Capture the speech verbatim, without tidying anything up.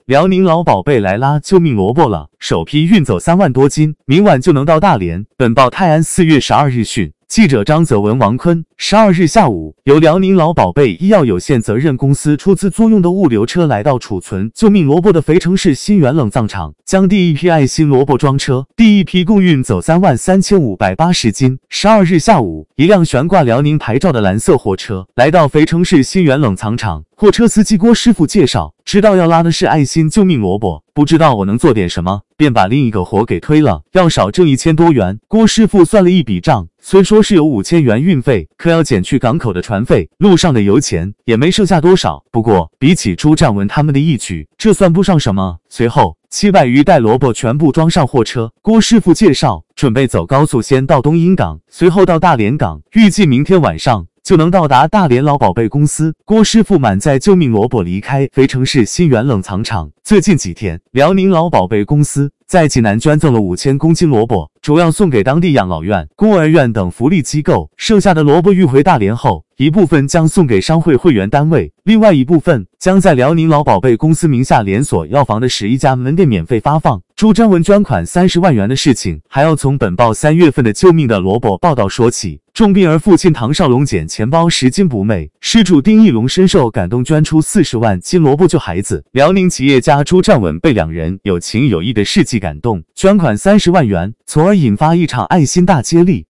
辽宁老宝贝来拉救命萝卜了，首批运走三万多斤，明晚就能到大连。本报泰安四月十二日讯。记者张泽文、王坤，十二日下午，由辽宁老宝贝医药有限责任公司出资租用的物流车来到储存救命萝卜的肥城市新源冷藏厂，将第一批爱心萝卜装车，第一批共运走三万三千五百八十斤。十二日下午，一辆悬挂辽宁牌照的蓝色货车来到肥城市新源冷藏厂，货车司机郭师傅介绍，知道要拉的是爱心救命萝卜，不知道我能做点什么，便把另一个活给推了，要少挣一千多元。郭师傅算了一笔账，虽说是有五千元运费，可要减去港口的船费，路上的油钱也没剩下多少。不过比起朱占文他们的义举，这算不上什么。随后七百余袋萝卜全部装上货车，郭师傅介绍，准备走高速先到东阴港，随后到大连港，预计明天晚上就能到达大连老宝贝公司。郭师傅满载救命萝卜离开肥城市新源冷藏厂。最近几天，辽宁老宝贝公司在济南捐赠了五千公斤萝卜，主要送给当地养老院、孤儿院等福利机构。剩下的萝卜运回大连后，一部分将送给商会会员单位，另外一部分将在辽宁老宝贝公司名下连锁药房的十一家门店免费发放。朱占文捐款三十万元的事情，还要从本报三月份的救命的萝卜报道说起。重病儿父亲唐少龙捡钱包拾金不昧，失主丁义龙深受感动，捐出四十万斤萝卜救孩子。辽宁企业家朱占文被两人有情有义的事迹感动，捐款三十万元，从而引发一场爱心大接力。